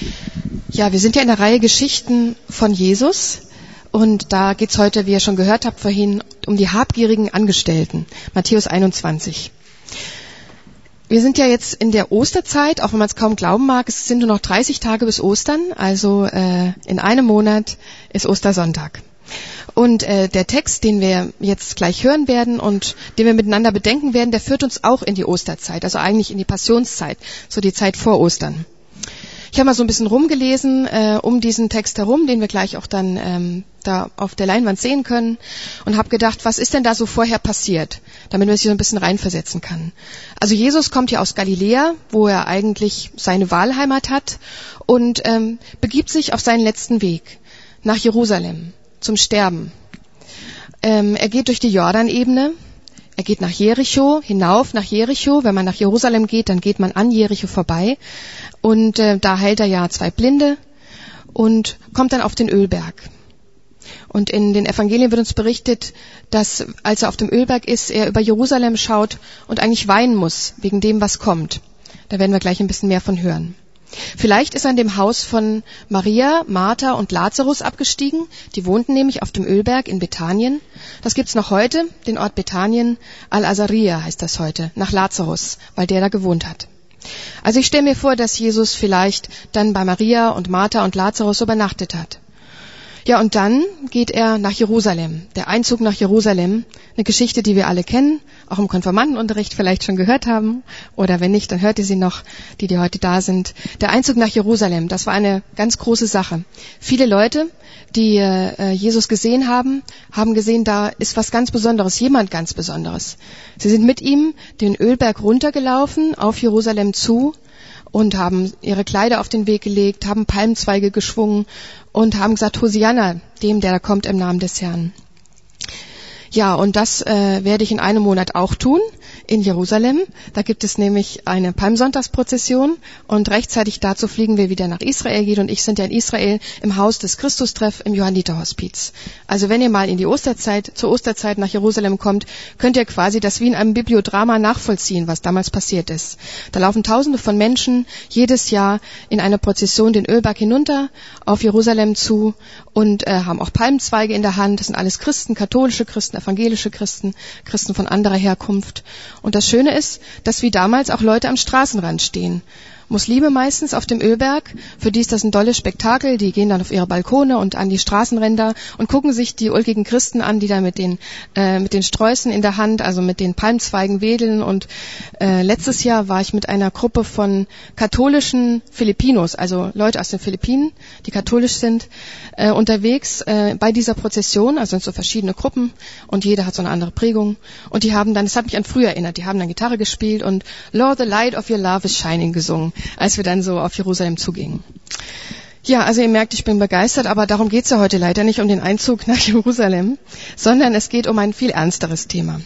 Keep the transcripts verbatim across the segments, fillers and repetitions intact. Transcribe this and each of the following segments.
Ja, wir sind ja in der Reihe Geschichten von Jesus und da geht's heute, wie ihr schon gehört habt vorhin, um die habgierigen Angestellten. Matthäus einundzwanzig. Wir sind ja jetzt in der Osterzeit, auch wenn man es kaum glauben mag, es sind nur noch dreißig Tage bis Ostern, also äh, in einem Monat ist Ostersonntag. Und äh, der Text, den wir jetzt gleich hören werden und den wir miteinander bedenken werden, der führt uns auch in die Osterzeit, also eigentlich in die Passionszeit, so die Zeit vor Ostern. Ich habe mal so ein bisschen rumgelesen äh, um diesen Text herum, den wir gleich auch dann ähm, da auf der Leinwand sehen können und habe gedacht, was ist denn da so vorher passiert, damit man sich so ein bisschen reinversetzen kann. Also Jesus kommt ja aus Galiläa, wo er eigentlich seine Wahlheimat hat und ähm, begibt sich auf seinen letzten Weg nach Jerusalem zum Sterben. Ähm, er geht durch die Jordanebene. Er geht nach Jericho, hinauf nach Jericho. Wenn man nach Jerusalem geht, dann geht man an Jericho vorbei. Und äh, da heilt er ja zwei Blinde und kommt dann auf den Ölberg. Und in den Evangelien wird uns berichtet, dass als er auf dem Ölberg ist, er über Jerusalem schaut und eigentlich weinen muss wegen dem, was kommt. Da werden wir gleich ein bisschen mehr von hören. Vielleicht ist er in dem Haus von Maria, Martha und Lazarus abgestiegen. Die wohnten nämlich auf dem Ölberg in Bethanien. Das gibt's noch heute, den Ort Bethanien. Al-Azaria heißt das heute, nach Lazarus, weil der da gewohnt hat. Also ich stelle mir vor, dass Jesus vielleicht dann bei Maria und Martha und Lazarus übernachtet hat. Ja, und dann geht er nach Jerusalem. Der Einzug nach Jerusalem, eine Geschichte, die wir alle kennen, auch im Konfirmandenunterricht vielleicht schon gehört haben. Oder wenn nicht, dann hört ihr sie noch, die, die heute da sind. Der Einzug nach Jerusalem, das war eine ganz große Sache. Viele Leute, die äh, Jesus gesehen haben, haben gesehen, da ist was ganz Besonderes, jemand ganz Besonderes. Sie sind mit ihm den Ölberg runtergelaufen, auf Jerusalem zu, und haben ihre Kleider auf den Weg gelegt, haben Palmzweige geschwungen und haben gesagt, Hosianna, dem, der da kommt im Namen des Herrn. Ja, und das äh, werde ich in einem Monat auch tun, in Jerusalem. Da gibt es nämlich eine Palmsonntagsprozession und rechtzeitig dazu fliegen wir wieder nach Israel. Gid und ich sind ja in Israel im Haus des Christustreff im Johanniterhospiz. Also wenn ihr mal in die Osterzeit, zur Osterzeit nach Jerusalem kommt, könnt ihr quasi das wie in einem Bibliodrama nachvollziehen, was damals passiert ist. Da laufen Tausende von Menschen jedes Jahr in einer Prozession den Ölberg hinunter auf Jerusalem zu und äh, haben auch Palmzweige in der Hand. Das sind alles Christen, katholische Christen, evangelische Christen, Christen von anderer Herkunft. Und das Schöne ist, dass wie damals auch Leute am Straßenrand stehen. Muslime meistens auf dem Ölberg, für die ist das ein tolles Spektakel, die gehen dann auf ihre Balkone und an die Straßenränder und gucken sich die ulkigen Christen an, die da mit den äh, mit den Sträußen in der Hand, also mit den Palmzweigen wedeln. Und äh, letztes Jahr war ich mit einer Gruppe von katholischen Filipinos, also Leute aus den Philippinen, die katholisch sind, äh, unterwegs äh, bei dieser Prozession, also sind so verschiedene Gruppen und jeder hat so eine andere Prägung. Und die haben dann, das hat mich an früher erinnert, die haben dann Gitarre gespielt und Lord, the light of your love is shining gesungen, als wir dann so auf Jerusalem zugingen. Ja, also ihr merkt, ich bin begeistert, aber darum geht's ja heute leider nicht, um den Einzug nach Jerusalem, sondern es geht um ein viel ernsteres Thema.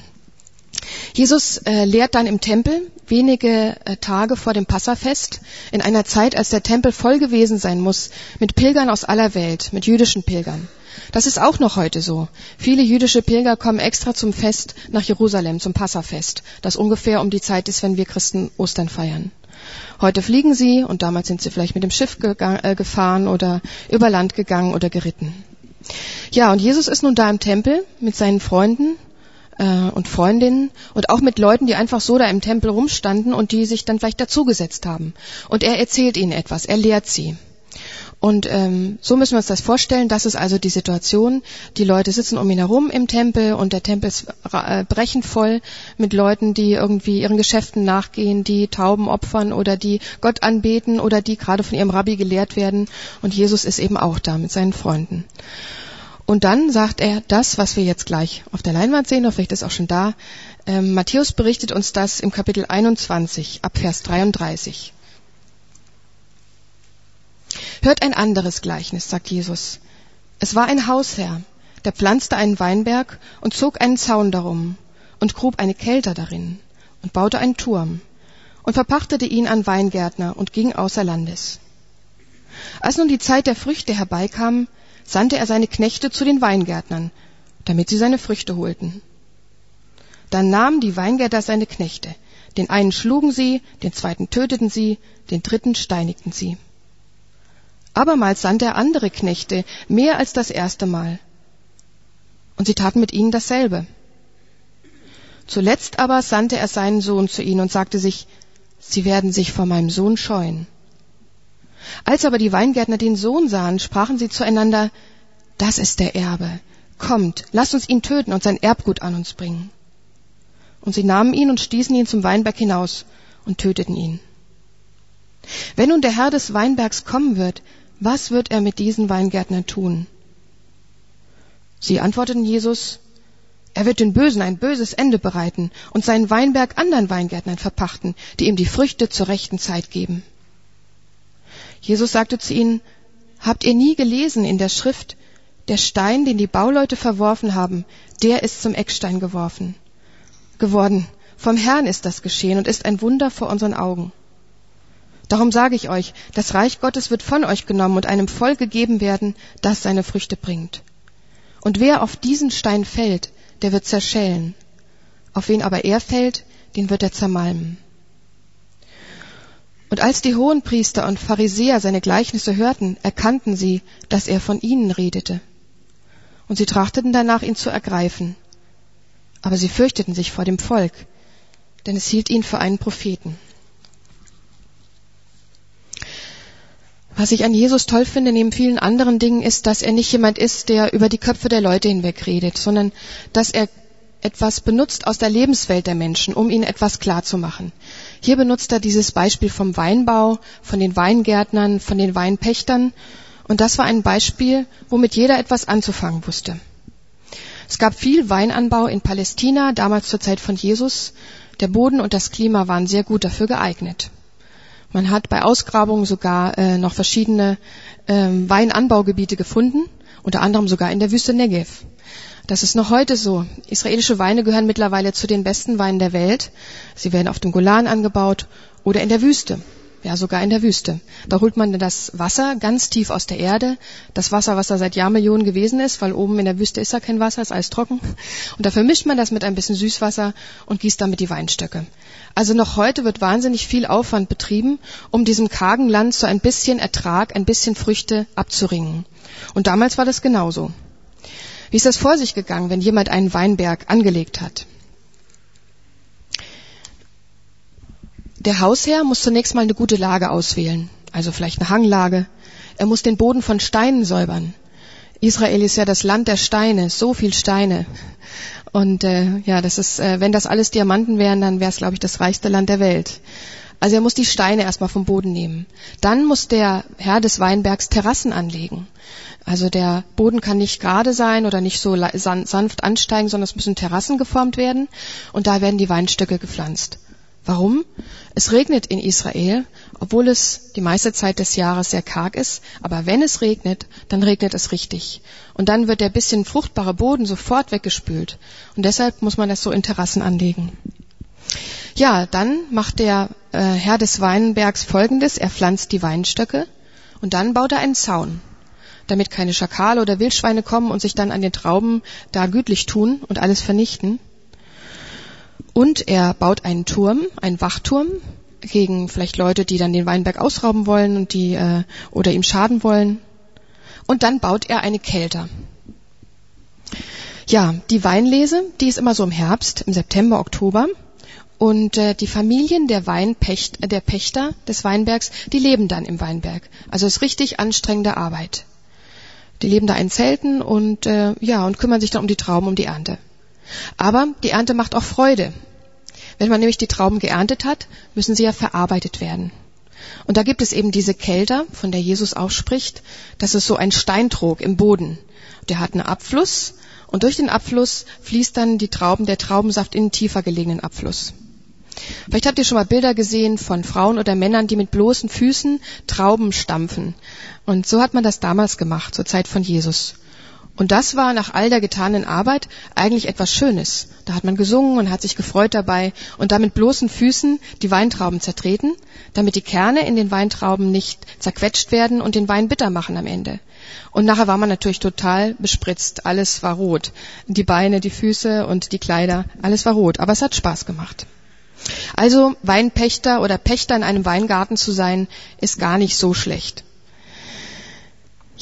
Jesus äh, lehrt dann im Tempel wenige äh, Tage vor dem Passafest, in einer Zeit, als der Tempel voll gewesen sein muss, mit Pilgern aus aller Welt, mit jüdischen Pilgern. Das ist auch noch heute so. Viele jüdische Pilger kommen extra zum Fest nach Jerusalem, zum Passafest, das ungefähr um die Zeit ist, wenn wir Christen Ostern feiern. Heute fliegen sie und damals sind sie vielleicht mit dem Schiff gegangen, äh, gefahren oder über Land gegangen oder geritten. Ja, und Jesus ist nun da im Tempel mit seinen Freunden äh, und Freundinnen und auch mit Leuten, die einfach so da im Tempel rumstanden und die sich dann vielleicht dazugesetzt haben. Und er erzählt ihnen etwas, er lehrt sie. Und ähm, so müssen wir uns das vorstellen. Das ist also die Situation. Die Leute sitzen um ihn herum im Tempel und der Tempel ist äh, brechend voll mit Leuten, die irgendwie ihren Geschäften nachgehen, die Tauben opfern oder die Gott anbeten oder die gerade von ihrem Rabbi gelehrt werden. Und Jesus ist eben auch da mit seinen Freunden. Und dann sagt er das, was wir jetzt gleich auf der Leinwand sehen, oder vielleicht ist auch schon da. Ähm, Matthäus berichtet uns das im Kapitel einundzwanzig, ab Vers dreiunddreißig. Hört ein anderes Gleichnis, sagt Jesus. Es war ein Hausherr, der pflanzte einen Weinberg und zog einen Zaun darum und grub eine Kelter darin und baute einen Turm und verpachtete ihn an Weingärtner und ging außer Landes. Als nun die Zeit der Früchte herbeikam, sandte er seine Knechte zu den Weingärtnern, damit sie seine Früchte holten. Dann nahmen die Weingärtner seine Knechte. Den einen schlugen sie, den zweiten töteten sie, den dritten steinigten sie. Abermals sandte er andere Knechte, mehr als das erste Mal. Und sie taten mit ihnen dasselbe. Zuletzt aber sandte er seinen Sohn zu ihnen und sagte sich, sie werden sich vor meinem Sohn scheuen. Als aber die Weingärtner den Sohn sahen, sprachen sie zueinander, das ist der Erbe. Kommt, lasst uns ihn töten und sein Erbgut an uns bringen. Und sie nahmen ihn und stießen ihn zum Weinberg hinaus und töteten ihn. Wenn nun der Herr des Weinbergs kommen wird, was wird er mit diesen Weingärtnern tun? Sie antworteten Jesus, er wird den Bösen ein böses Ende bereiten und seinen Weinberg anderen Weingärtnern verpachten, die ihm die Früchte zur rechten Zeit geben. Jesus sagte zu ihnen, habt ihr nie gelesen in der Schrift, der Stein, den die Bauleute verworfen haben, der ist zum Eckstein geworfen, geworden. Vom Herrn ist das geschehen und ist ein Wunder vor unseren Augen. Darum sage ich euch, das Reich Gottes wird von euch genommen und einem Volk gegeben werden, das seine Früchte bringt. Und wer auf diesen Stein fällt, der wird zerschellen. Auf wen aber er fällt, den wird er zermalmen. Und als die Hohenpriester und Pharisäer seine Gleichnisse hörten, erkannten sie, dass er von ihnen redete. Und sie trachteten danach, ihn zu ergreifen. Aber sie fürchteten sich vor dem Volk, denn es hielt ihn für einen Propheten. Was ich an Jesus toll finde, neben vielen anderen Dingen, ist, dass er nicht jemand ist, der über die Köpfe der Leute hinweg redet, sondern dass er etwas benutzt aus der Lebenswelt der Menschen, um ihnen etwas klarzumachen. Hier benutzt er dieses Beispiel vom Weinbau, von den Weingärtnern, von den Weinpächtern. Und das war ein Beispiel, womit jeder etwas anzufangen wusste. Es gab viel Weinanbau in Palästina, damals zur Zeit von Jesus. Der Boden und das Klima waren sehr gut dafür geeignet. Man hat bei Ausgrabungen sogar äh, noch verschiedene äh, Weinanbaugebiete gefunden, unter anderem sogar in der Wüste Negev. Das ist noch heute so. Israelische Weine gehören mittlerweile zu den besten Weinen der Welt. Sie werden auf dem Golan angebaut oder in der Wüste. Ja, sogar in der Wüste. Da holt man das Wasser ganz tief aus der Erde. Das Wasser, was da seit Jahrmillionen gewesen ist, weil oben in der Wüste ist ja kein Wasser, ist alles trocken. Und da vermischt man das mit ein bisschen Süßwasser und gießt damit die Weinstöcke. Also noch heute wird wahnsinnig viel Aufwand betrieben, um diesem kargen Land so ein bisschen Ertrag, ein bisschen Früchte abzuringen. Und damals war das genauso. Wie ist das vor sich gegangen, wenn jemand einen Weinberg angelegt hat? Der Hausherr muss zunächst mal eine gute Lage auswählen, also vielleicht eine Hanglage. Er muss den Boden von Steinen säubern. Israel ist ja das Land der Steine, so viel Steine. Und äh, ja, das ist, äh, wenn das alles Diamanten wären, dann wäre es, glaube ich, das reichste Land der Welt. Also er muss die Steine erstmal vom Boden nehmen. Dann muss der Herr des Weinbergs Terrassen anlegen. Also der Boden kann nicht gerade sein oder nicht so sanft ansteigen, sondern es müssen Terrassen geformt werden. Und da werden die Weinstöcke gepflanzt. Warum? Es regnet in Israel, obwohl es die meiste Zeit des Jahres sehr karg ist. Aber wenn es regnet, dann regnet es richtig. Und dann wird der bisschen fruchtbare Boden sofort weggespült. Und deshalb muss man das so in Terrassen anlegen. Ja, dann macht der äh, Herr des Weinbergs Folgendes. Er pflanzt die Weinstöcke und dann baut er einen Zaun, damit keine Schakale oder Wildschweine kommen und sich dann an den Trauben da gütlich tun und alles vernichten. Und er baut einen Turm, einen Wachturm, gegen vielleicht Leute, die dann den Weinberg ausrauben wollen und die äh, oder ihm schaden wollen. Und dann baut er eine Kelter. Ja, die Weinlese, die ist immer so im Herbst, im September, Oktober. Und äh, die Familien der Weinpächt, äh, der Pächter des Weinbergs, die leben dann im Weinberg. Also es ist richtig anstrengende Arbeit. Die leben da in Zelten und äh, ja und kümmern sich dann um die Trauben, um die Ernte. Aber die Ernte macht auch Freude. Wenn man nämlich die Trauben geerntet hat, müssen sie ja verarbeitet werden. Und da gibt es eben diese Kelter, von der Jesus auch spricht. Das ist so ein Steintrog im Boden. Der hat einen Abfluss und durch den Abfluss fließt dann die Trauben, der Traubensaft in einen tiefer gelegenen Abfluss. Vielleicht habt ihr schon mal Bilder gesehen von Frauen oder Männern, die mit bloßen Füßen Trauben stampfen. Und so hat man das damals gemacht, zur Zeit von Jesus. Und das war nach all der getanen Arbeit eigentlich etwas Schönes. Da hat man gesungen und hat sich gefreut dabei und da mit bloßen Füßen die Weintrauben zertreten, damit die Kerne in den Weintrauben nicht zerquetscht werden und den Wein bitter machen am Ende. Und nachher war man natürlich total bespritzt. Alles war rot. Die Beine, die Füße und die Kleider, alles war rot. Aber es hat Spaß gemacht. Also Weinpächter oder Pächter in einem Weingarten zu sein, ist gar nicht so schlecht.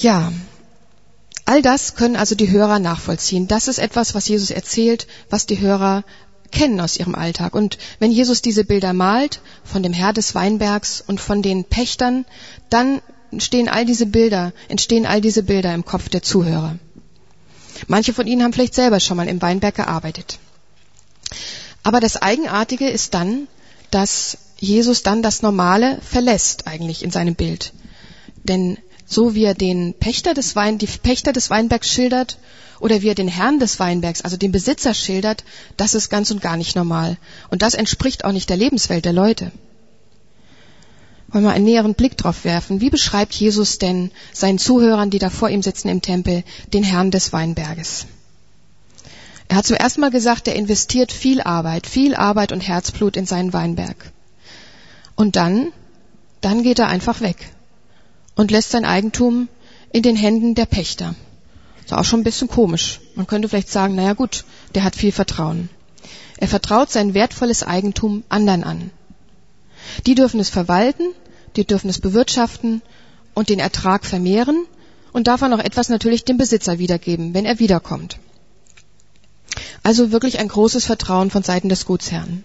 Ja, all das können also die Hörer nachvollziehen. Das ist etwas, was Jesus erzählt, was die Hörer kennen aus ihrem Alltag. Und wenn Jesus diese Bilder malt, von dem Herr des Weinbergs und von den Pächtern, dann entstehen all diese Bilder, entstehen all diese Bilder im Kopf der Zuhörer. Manche von ihnen haben vielleicht selber schon mal im Weinberg gearbeitet. Aber das Eigenartige ist dann, dass Jesus dann das Normale verlässt eigentlich in seinem Bild. Denn so wie er den Pächter des Wein, die Pächter des Weinbergs schildert oder wie er den Herrn des Weinbergs, also den Besitzer schildert, das ist ganz und gar nicht normal. Und das entspricht auch nicht der Lebenswelt der Leute. Wollen wir einen näheren Blick drauf werfen. Wie beschreibt Jesus denn seinen Zuhörern, die da vor ihm sitzen im Tempel, den Herrn des Weinberges? Er hat zuerst mal gesagt, er investiert viel Arbeit, viel Arbeit und Herzblut in seinen Weinberg. Und dann, dann geht er einfach weg und lässt sein Eigentum in den Händen der Pächter. Ist auch schon ein bisschen komisch. Man könnte vielleicht sagen, naja gut, der hat viel Vertrauen. Er vertraut sein wertvolles Eigentum anderen an. Die dürfen es verwalten, die dürfen es bewirtschaften und den Ertrag vermehren und davon auch etwas natürlich dem Besitzer wiedergeben, wenn er wiederkommt. Also wirklich ein großes Vertrauen von Seiten des Gutsherrn.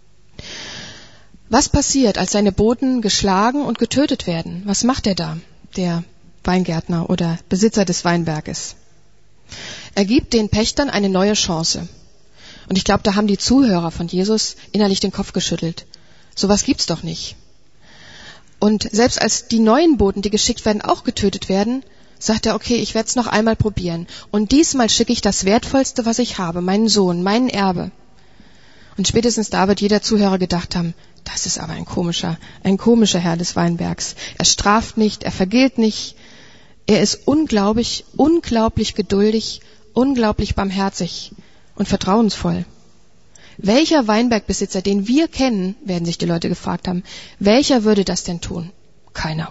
Was passiert, als seine Boten geschlagen und getötet werden? Was macht er da, der Weingärtner oder Besitzer des Weinberges? Er gibt den Pächtern eine neue Chance. Und ich glaube, da haben die Zuhörer von Jesus innerlich den Kopf geschüttelt. Sowas gibt's doch nicht. Und selbst als die neuen Boten, die geschickt werden, auch getötet werden, sagt er, okay, ich werde es noch einmal probieren. Und diesmal schicke ich das Wertvollste, was ich habe, meinen Sohn, meinen Erbe. Und spätestens da wird jeder Zuhörer gedacht haben, das ist aber ein komischer, ein komischer Herr des Weinbergs. Er straft nicht, er vergilt nicht. Er ist unglaublich, unglaublich geduldig, unglaublich barmherzig und vertrauensvoll. Welcher Weinbergbesitzer, den wir kennen, werden sich die Leute gefragt haben, welcher würde das denn tun? Keiner.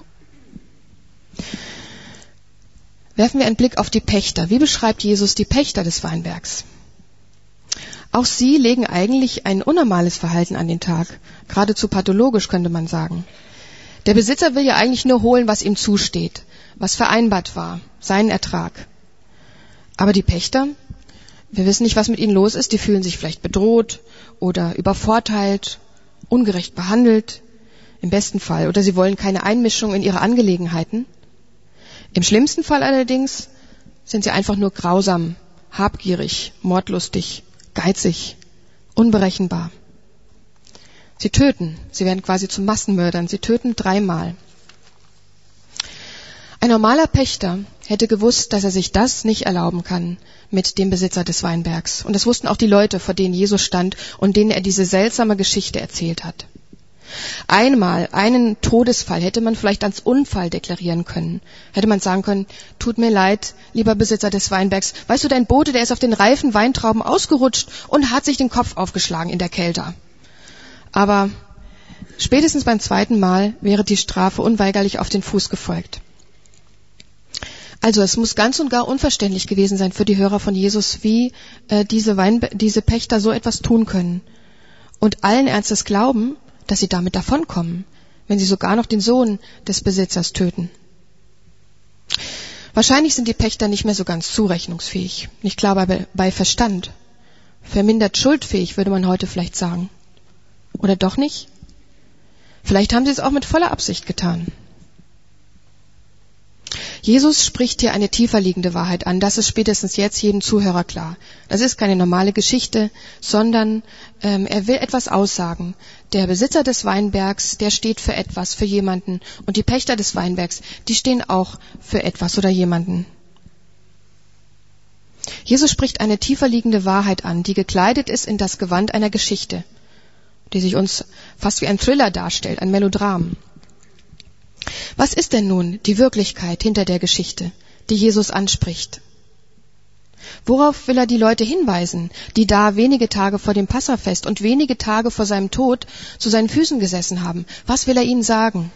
Werfen wir einen Blick auf die Pächter. Wie beschreibt Jesus die Pächter des Weinbergs? Auch sie legen eigentlich ein unnormales Verhalten an den Tag. Geradezu pathologisch, könnte man sagen. Der Besitzer will ja eigentlich nur holen, was ihm zusteht, was vereinbart war, seinen Ertrag. Aber die Pächter, wir wissen nicht, was mit ihnen los ist. Die fühlen sich vielleicht bedroht oder übervorteilt, ungerecht behandelt, im besten Fall. Oder sie wollen keine Einmischung in ihre Angelegenheiten. Im schlimmsten Fall allerdings sind sie einfach nur grausam, habgierig, mordlustig, geizig, unberechenbar. Sie töten, sie werden quasi zu Massenmördern, sie töten dreimal. Ein normaler Pächter hätte gewusst, dass er sich das nicht erlauben kann mit dem Besitzer des Weinbergs. Und das wussten auch die Leute, vor denen Jesus stand und denen er diese seltsame Geschichte erzählt hat. Einmal einen Todesfall hätte man vielleicht als Unfall deklarieren können. Hätte man sagen können, tut mir leid, lieber Besitzer des Weinbergs, weißt du, dein Bote, der ist auf den reifen Weintrauben ausgerutscht und hat sich den Kopf aufgeschlagen in der Kälte. Aber spätestens beim zweiten Mal wäre die Strafe unweigerlich auf den Fuß gefolgt. Also es muss ganz und gar unverständlich gewesen sein für die Hörer von Jesus, wie äh, diese, Weinbe- diese Pächter so etwas tun können. Und allen Ernstes glauben, dass sie damit davonkommen, wenn sie sogar noch den Sohn des Besitzers töten. Wahrscheinlich sind die Pächter nicht mehr so ganz zurechnungsfähig, nicht klar bei, bei Verstand. Vermindert schuldfähig, würde man heute vielleicht sagen. Oder doch nicht? Vielleicht haben sie es auch mit voller Absicht getan. Jesus spricht hier eine tiefer liegende Wahrheit an. Das ist spätestens jetzt jedem Zuhörer klar. Das ist keine normale Geschichte, sondern ähm, er will etwas aussagen. Der Besitzer des Weinbergs, der steht für etwas, für jemanden. Und die Pächter des Weinbergs, die stehen auch für etwas oder jemanden. Jesus spricht eine tiefer liegende Wahrheit an, die gekleidet ist in das Gewand einer Geschichte, die sich uns fast wie ein Thriller darstellt, ein Melodram. Was ist denn nun die Wirklichkeit hinter der Geschichte, die Jesus anspricht? Worauf will er die Leute hinweisen, die da wenige Tage vor dem Passafest und wenige Tage vor seinem Tod zu seinen Füßen gesessen haben? Was will er ihnen sagen?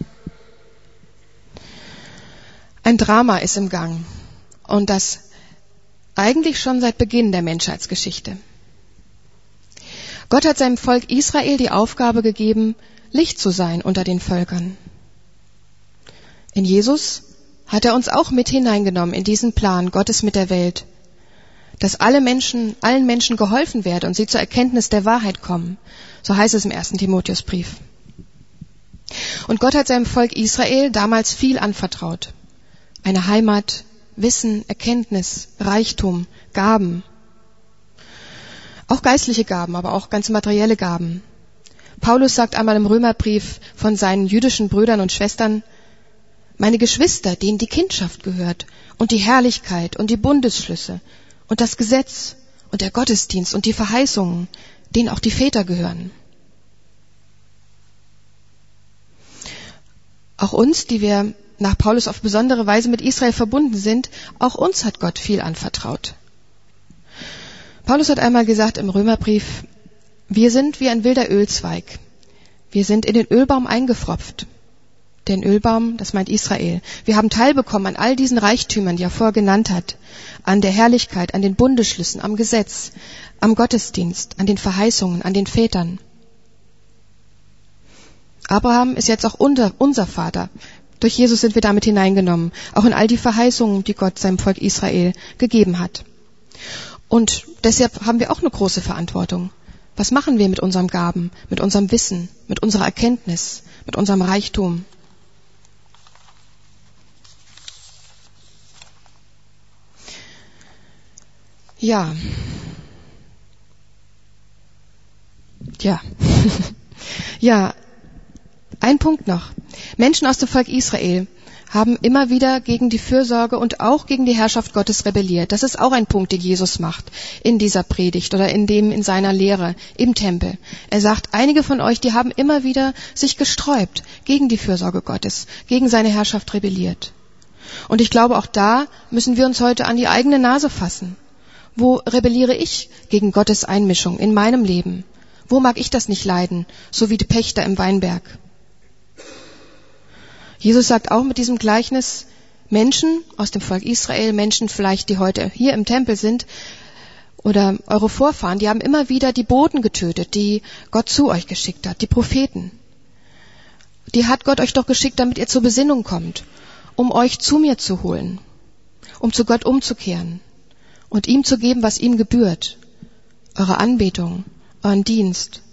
Ein Drama ist im Gang und das eigentlich schon seit Beginn der Menschheitsgeschichte. Gott hat seinem Volk Israel die Aufgabe gegeben, Licht zu sein unter den Völkern. In Jesus hat er uns auch mit hineingenommen in diesen Plan Gottes mit der Welt, dass alle Menschen, allen Menschen geholfen werde und sie zur Erkenntnis der Wahrheit kommen. So heißt es im ersten Timotheusbrief. Und Gott hat seinem Volk Israel damals viel anvertraut. Eine Heimat, Wissen, Erkenntnis, Reichtum, Gaben. Auch geistliche Gaben, aber auch ganz materielle Gaben. Paulus sagt einmal im Römerbrief von seinen jüdischen Brüdern und Schwestern: Meine Geschwister, denen die Kindschaft gehört und die Herrlichkeit und die Bundesschlüsse und das Gesetz und der Gottesdienst und die Verheißungen, denen auch die Väter gehören. Auch uns, die wir nach Paulus auf besondere Weise mit Israel verbunden sind, auch uns hat Gott viel anvertraut. Paulus hat einmal gesagt im Römerbrief: Wir sind wie ein wilder Ölzweig. Wir sind in den Ölbaum eingepfropft. Den Ölbaum, das meint Israel. Wir haben teilbekommen an all diesen Reichtümern, die er vorher genannt hat. An der Herrlichkeit, an den Bundesschlüssen, am Gesetz, am Gottesdienst, an den Verheißungen, an den Vätern. Abraham ist jetzt auch unser, unser Vater. Durch Jesus sind wir damit hineingenommen. Auch in all die Verheißungen, die Gott seinem Volk Israel gegeben hat. Und deshalb haben wir auch eine große Verantwortung. Was machen wir mit unserem Gaben, mit unserem Wissen, mit unserer Erkenntnis, mit unserem Reichtum? Ja. Ja. Ja. Ein Punkt noch. Menschen aus dem Volk Israel haben immer wieder gegen die Fürsorge und auch gegen die Herrschaft Gottes rebelliert. Das ist auch ein Punkt, den Jesus macht in dieser Predigt oder in dem, in seiner Lehre im Tempel. Er sagt, einige von euch, die haben immer wieder sich gesträubt gegen die Fürsorge Gottes, gegen seine Herrschaft rebelliert. Und ich glaube, auch da müssen wir uns heute an die eigene Nase fassen. Wo rebelliere ich gegen Gottes Einmischung in meinem Leben? Wo mag ich das nicht leiden, so wie die Pächter im Weinberg? Jesus sagt auch mit diesem Gleichnis, Menschen aus dem Volk Israel, Menschen vielleicht, die heute hier im Tempel sind, oder eure Vorfahren, die haben immer wieder die Boten getötet, die Gott zu euch geschickt hat, die Propheten. Die hat Gott euch doch geschickt, damit ihr zur Besinnung kommt, um euch zu mir zu holen, um zu Gott umzukehren und ihm zu geben, was ihm gebührt, eure Anbetung, euren Dienst.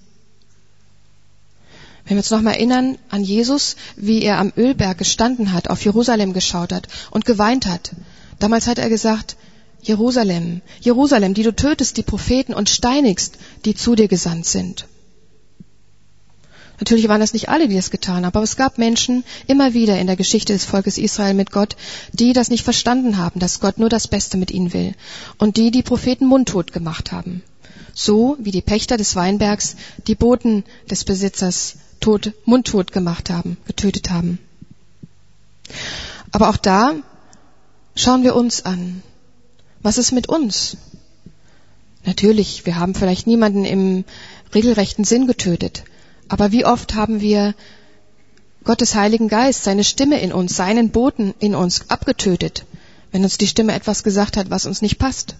Wenn wir uns noch mal erinnern an Jesus, wie er am Ölberg gestanden hat, auf Jerusalem geschaut hat und geweint hat. Damals hat er gesagt, Jerusalem, Jerusalem, die du tötest die Propheten und steinigst, die zu dir gesandt sind. Natürlich waren das nicht alle, die das getan haben, aber es gab Menschen immer wieder in der Geschichte des Volkes Israel mit Gott, die das nicht verstanden haben, dass Gott nur das Beste mit ihnen will und die die Propheten mundtot gemacht haben. So wie die Pächter des Weinbergs die Boten des Besitzers tot, mundtot gemacht haben, getötet haben. Aber auch da schauen wir uns an. Was ist mit uns? Natürlich, wir haben vielleicht niemanden im regelrechten Sinn getötet. Aber wie oft haben wir Gottes Heiligen Geist, seine Stimme in uns, seinen Boten in uns abgetötet, wenn uns die Stimme etwas gesagt hat, was uns nicht passt?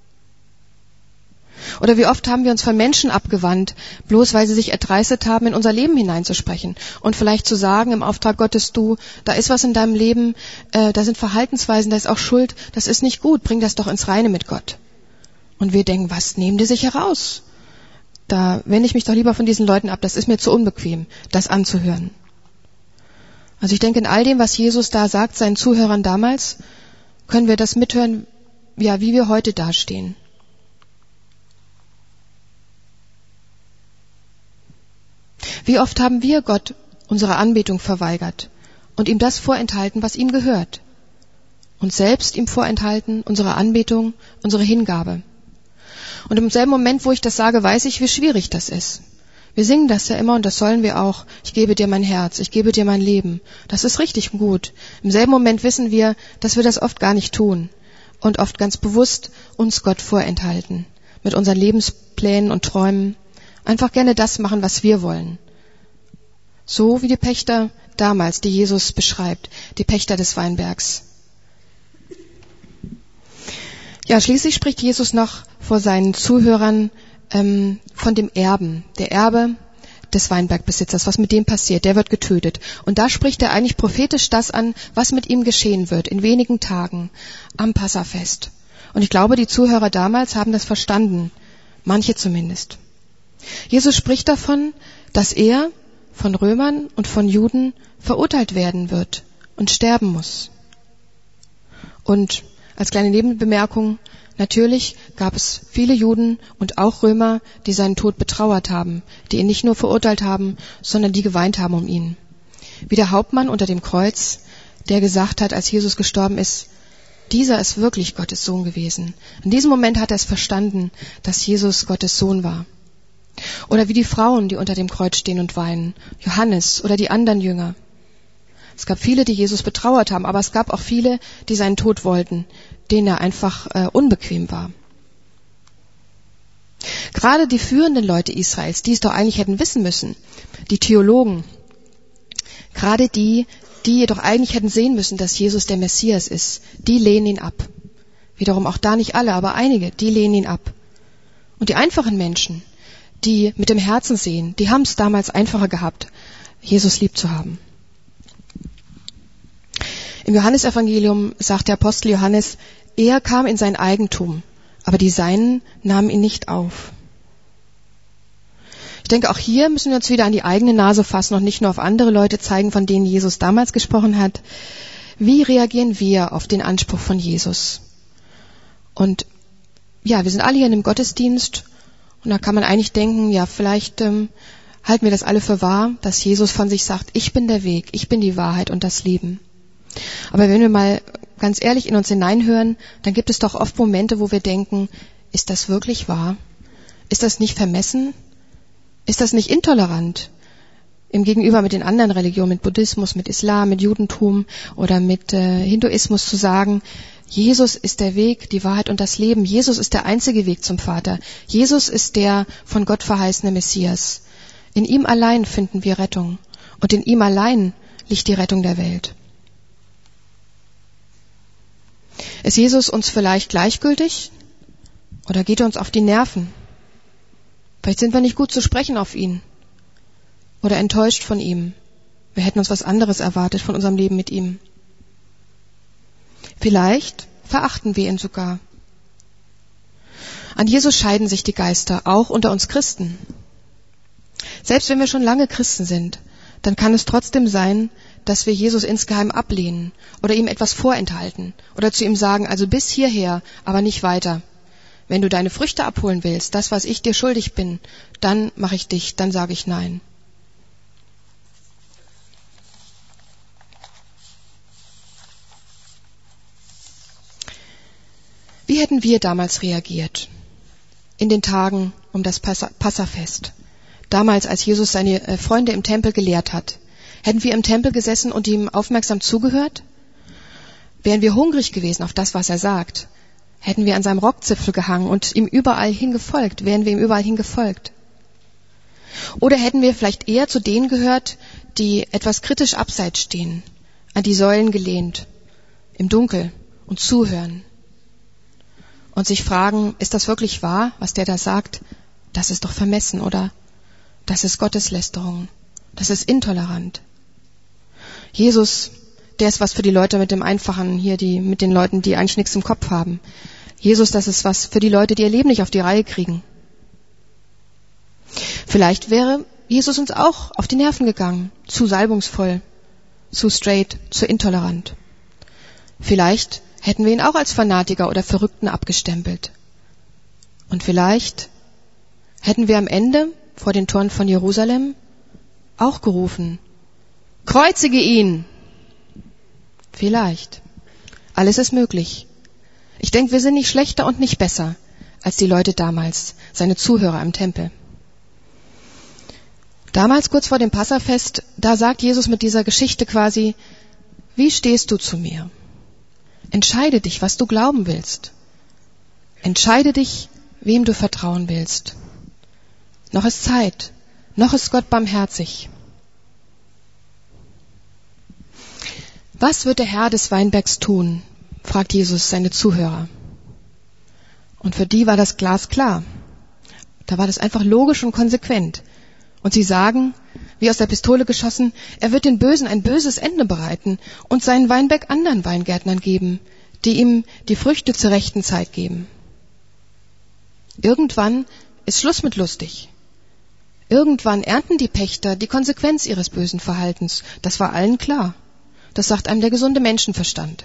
Oder wie oft haben wir uns von Menschen abgewandt, bloß weil sie sich erdreistet haben, in unser Leben hineinzusprechen und vielleicht zu sagen im Auftrag Gottes, du, da ist was in deinem Leben, äh, da sind Verhaltensweisen, da ist auch Schuld, das ist nicht gut, bring das doch ins Reine mit Gott. Und wir denken, was nehmen die sich heraus? Da wende ich mich doch lieber von diesen Leuten ab, das ist mir zu unbequem, das anzuhören. Also ich denke, in all dem, was Jesus da sagt, seinen Zuhörern damals, können wir das mithören, ja, wie wir heute dastehen. Wie oft haben wir Gott unsere Anbetung verweigert und ihm das vorenthalten, was ihm gehört? Und selbst ihm vorenthalten unsere Anbetung, unsere Hingabe. Und im selben Moment, wo ich das sage, weiß ich, wie schwierig das ist. Wir singen das ja immer und das sollen wir auch. Ich gebe dir mein Herz, ich gebe dir mein Leben. Das ist richtig gut. Im selben Moment wissen wir, dass wir das oft gar nicht tun und oft ganz bewusst uns Gott vorenthalten. Mit unseren Lebensplänen und Träumen. Einfach gerne das machen, was wir wollen. So wie die Pächter damals, die Jesus beschreibt, die Pächter des Weinbergs. Ja, schließlich spricht Jesus noch vor seinen Zuhörern ähm, von dem Erben. Der Erbe, des Weinbergbesitzers, was mit dem passiert. Der wird getötet. Und da spricht er eigentlich prophetisch das an, was mit ihm geschehen wird in wenigen Tagen am Passafest. Und ich glaube, die Zuhörer damals haben das verstanden. Manche zumindest. Jesus spricht davon, dass er von Römern und von Juden verurteilt werden wird und sterben muss. Und als kleine Nebenbemerkung, natürlich gab es viele Juden und auch Römer, die seinen Tod betrauert haben, die ihn nicht nur verurteilt haben, sondern die geweint haben um ihn. Wie der Hauptmann unter dem Kreuz, der gesagt hat, als Jesus gestorben ist, dieser ist wirklich Gottes Sohn gewesen. In diesem Moment hat er es verstanden, dass Jesus Gottes Sohn war. Oder wie die Frauen, die unter dem Kreuz stehen und weinen, Johannes oder die anderen Jünger. Es gab viele, die Jesus betrauert haben, aber es gab auch viele, die seinen Tod wollten, denen er einfach äh, unbequem war. Gerade die führenden Leute Israels, die es doch eigentlich hätten wissen müssen, die Theologen, gerade die, die jedoch eigentlich hätten sehen müssen, dass Jesus der Messias ist, die lehnen ihn ab. Wiederum auch da nicht alle, aber einige, die lehnen ihn ab. Und die einfachen Menschen, die mit dem Herzen sehen, die haben es damals einfacher gehabt, Jesus lieb zu haben. Im Johannesevangelium sagt der Apostel Johannes, er kam in sein Eigentum, aber die Seinen nahmen ihn nicht auf. Ich denke, auch hier müssen wir uns wieder an die eigene Nase fassen und nicht nur auf andere Leute zeigen, von denen Jesus damals gesprochen hat. Wie reagieren wir auf den Anspruch von Jesus? Und ja, wir sind alle hier in einem Gottesdienst und da kann man eigentlich denken, ja, vielleicht ähm, halten wir das alle für wahr, dass Jesus von sich sagt, ich bin der Weg, ich bin die Wahrheit und das Leben. Aber wenn wir mal ganz ehrlich in uns hineinhören, dann gibt es doch oft Momente, wo wir denken, ist das wirklich wahr? Ist das nicht vermessen? Ist das nicht intolerant? Im Gegenüber mit den anderen Religionen, mit Buddhismus, mit Islam, mit Judentum oder mit äh, Hinduismus zu sagen, Jesus ist der Weg, die Wahrheit und das Leben. Jesus ist der einzige Weg zum Vater. Jesus ist der von Gott verheißene Messias. In ihm allein finden wir Rettung. Und in ihm allein liegt die Rettung der Welt. Ist Jesus uns vielleicht gleichgültig? Oder geht er uns auf die Nerven? Vielleicht sind wir nicht gut zu sprechen auf ihn. Oder enttäuscht von ihm. Wir hätten uns was anderes erwartet von unserem Leben mit ihm. Vielleicht verachten wir ihn sogar. An Jesus scheiden sich die Geister, auch unter uns Christen. Selbst wenn wir schon lange Christen sind, dann kann es trotzdem sein, dass wir Jesus insgeheim ablehnen oder ihm etwas vorenthalten oder zu ihm sagen, also bis hierher, aber nicht weiter. Wenn du deine Früchte abholen willst, das, was ich dir schuldig bin, dann mache ich dich, dann sage ich nein. Wie hätten wir damals reagiert? In den Tagen um das Passafest. Damals, als Jesus seine Freunde im Tempel gelehrt hat. Hätten wir im Tempel gesessen und ihm aufmerksam zugehört? Wären wir hungrig gewesen auf das, was er sagt? Hätten wir an seinem Rockzipfel gehangen und ihm überall hingefolgt? Wären wir ihm überall hingefolgt? Oder hätten wir vielleicht eher zu denen gehört, die etwas kritisch abseits stehen, an die Säulen gelehnt, im Dunkel und zuhören und sich fragen, ist das wirklich wahr, was der da sagt? Das ist doch vermessen, oder? Das ist Gotteslästerung. Das ist intolerant. Jesus, der ist was für die Leute mit dem Einfachen hier, die mit den Leuten, die eigentlich nichts im Kopf haben. Jesus, das ist was für die Leute, die ihr Leben nicht auf die Reihe kriegen. Vielleicht wäre Jesus uns auch auf die Nerven gegangen, zu salbungsvoll, zu straight, zu intolerant. Vielleicht hätten wir ihn auch als Fanatiker oder Verrückten abgestempelt. Und vielleicht hätten wir am Ende vor den Toren von Jerusalem auch gerufen, kreuzige ihn! Vielleicht. Alles ist möglich. Ich denke, wir sind nicht schlechter und nicht besser als die Leute damals, seine Zuhörer im Tempel. Damals, kurz vor dem Passafest, da sagt Jesus mit dieser Geschichte quasi, wie stehst du zu mir? Entscheide dich, was du glauben willst. Entscheide dich, wem du vertrauen willst. Noch ist Zeit. Noch ist Gott barmherzig. Was wird der Herr des Weinbergs tun? Fragt Jesus seine Zuhörer. Und für die war das glasklar. Da war das einfach logisch und konsequent. Und sie sagen, wie aus der Pistole geschossen, er wird den Bösen ein böses Ende bereiten und seinen Weinberg anderen Weingärtnern geben, die ihm die Früchte zur rechten Zeit geben. Irgendwann ist Schluss mit lustig. Irgendwann ernten die Pächter die Konsequenz ihres bösen Verhaltens. Das war allen klar. Das sagt einem der gesunde Menschenverstand.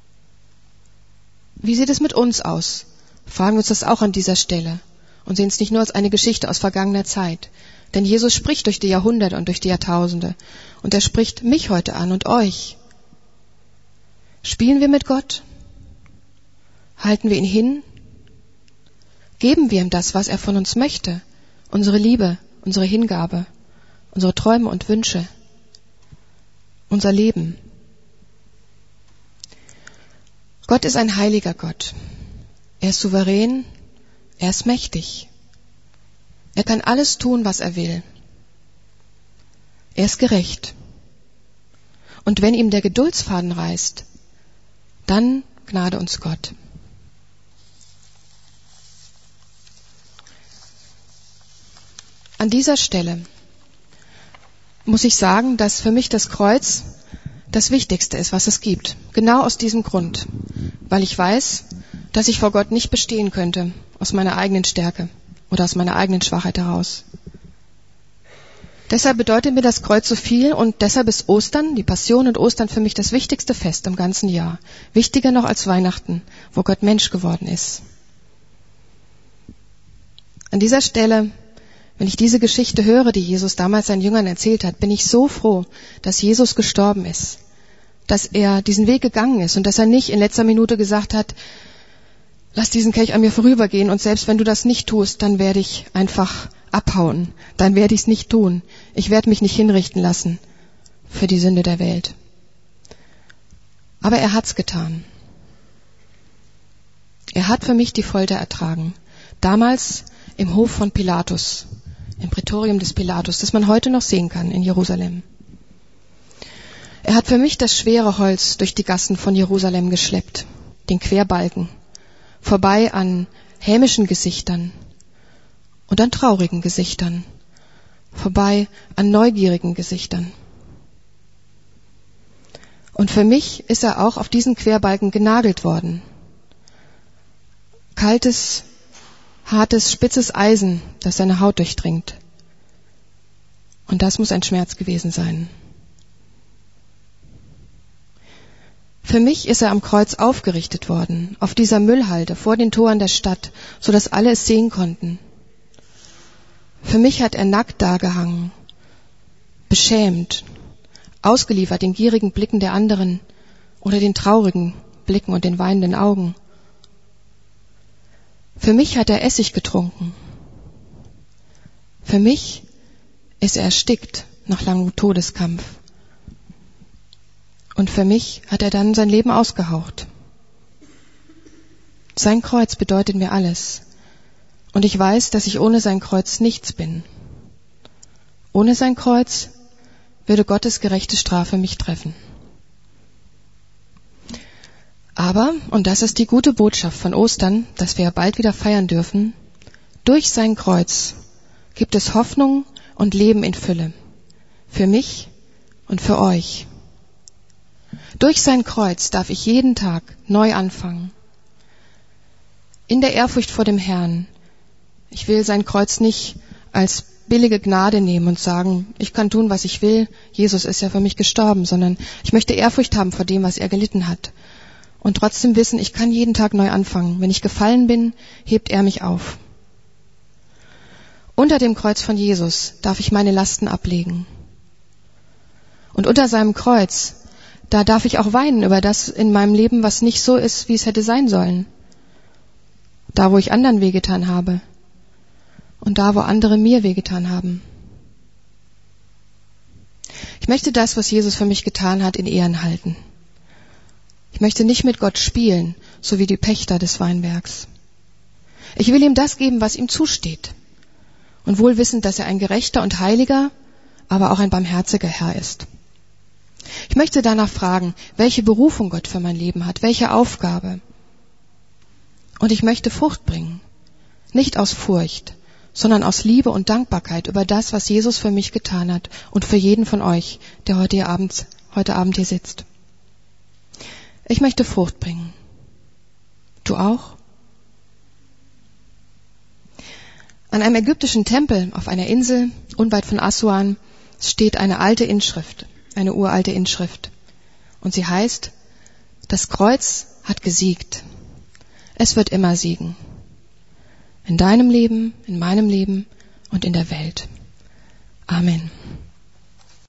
Wie sieht es mit uns aus? Fragen wir uns das auch an dieser Stelle und sehen es nicht nur als eine Geschichte aus vergangener Zeit. Denn Jesus spricht durch die Jahrhunderte und durch die Jahrtausende. Und er spricht mich heute an und euch. Spielen wir mit Gott? Halten wir ihn hin? Geben wir ihm das, was er von uns möchte? Unsere Liebe, unsere Hingabe, unsere Träume und Wünsche, unser Leben. Gott ist ein heiliger Gott. Er ist souverän, er ist mächtig. Er kann alles tun, was er will. Er ist gerecht. Und wenn ihm der Geduldsfaden reißt, dann gnade uns Gott. An dieser Stelle muss ich sagen, dass für mich das Kreuz das Wichtigste ist, was es gibt. Genau aus diesem Grund. Weil ich weiß, dass ich vor Gott nicht bestehen könnte, aus meiner eigenen Stärke oder aus meiner eigenen Schwachheit heraus. Deshalb bedeutet mir das Kreuz so viel und deshalb ist Ostern, die Passion und Ostern für mich das wichtigste Fest im ganzen Jahr. Wichtiger noch als Weihnachten, wo Gott Mensch geworden ist. An dieser Stelle, wenn ich diese Geschichte höre, die Jesus damals seinen Jüngern erzählt hat, bin ich so froh, dass Jesus gestorben ist, dass er diesen Weg gegangen ist und dass er nicht in letzter Minute gesagt hat, lass diesen Kelch an mir vorübergehen und selbst wenn du das nicht tust, dann werde ich einfach abhauen, dann werde ich es nicht tun. Ich werde mich nicht hinrichten lassen für die Sünde der Welt. Aber er hat's getan. Er hat für mich die Folter ertragen. Damals im Hof von Pilatus, im Prätorium des Pilatus, das man heute noch sehen kann in Jerusalem. Er hat für mich das schwere Holz durch die Gassen von Jerusalem geschleppt, den Querbalken, vorbei an hämischen Gesichtern und an traurigen Gesichtern, vorbei an neugierigen Gesichtern. Und für mich ist er auch auf diesen Querbalken genagelt worden. Kaltes, hartes, spitzes Eisen, das seine Haut durchdringt. Und das muss ein Schmerz gewesen sein. Für mich ist er am Kreuz aufgerichtet worden, auf dieser Müllhalde vor den Toren der Stadt, so dass alle es sehen konnten. Für mich hat er nackt dagehangen, beschämt, ausgeliefert den gierigen Blicken der anderen oder den traurigen Blicken und den weinenden Augen. Für mich hat er Essig getrunken. Für mich ist er erstickt nach langem Todeskampf. Und für mich hat er dann sein Leben ausgehaucht. Sein Kreuz bedeutet mir alles. Und ich weiß, dass ich ohne sein Kreuz nichts bin. Ohne sein Kreuz würde Gottes gerechte Strafe mich treffen. Aber, und das ist die gute Botschaft von Ostern, dass wir bald wieder feiern dürfen, durch sein Kreuz gibt es Hoffnung und Leben in Fülle. Für mich und für euch. Durch sein Kreuz darf ich jeden Tag neu anfangen. In der Ehrfurcht vor dem Herrn. Ich will sein Kreuz nicht als billige Gnade nehmen und sagen, ich kann tun, was ich will. Jesus ist ja für mich gestorben, sondern ich möchte Ehrfurcht haben vor dem, was er gelitten hat. Und trotzdem wissen, ich kann jeden Tag neu anfangen. Wenn ich gefallen bin, hebt er mich auf. Unter dem Kreuz von Jesus darf ich meine Lasten ablegen. Und unter seinem Kreuz, da darf ich auch weinen über das in meinem Leben, was nicht so ist, wie es hätte sein sollen. Da, wo ich anderen wehgetan habe. Und da, wo andere mir wehgetan haben. Ich möchte das, was Jesus für mich getan hat, in Ehren halten. Ich möchte nicht mit Gott spielen, so wie die Pächter des Weinbergs. Ich will ihm das geben, was ihm zusteht. Und wohl wissend, dass er ein gerechter und heiliger, aber auch ein barmherziger Herr ist. Ich möchte danach fragen, welche Berufung Gott für mein Leben hat, welche Aufgabe. Und ich möchte Frucht bringen. Nicht aus Furcht, sondern aus Liebe und Dankbarkeit über das, was Jesus für mich getan hat und für jeden von euch, der heute Abend, heute Abend hier sitzt. Ich möchte Frucht bringen. Du auch? An einem ägyptischen Tempel auf einer Insel unweit von Assuan steht eine alte Inschrift, eine uralte Inschrift. Und sie heißt: Das Kreuz hat gesiegt. Es wird immer siegen. In deinem Leben, in meinem Leben und in der Welt. Amen.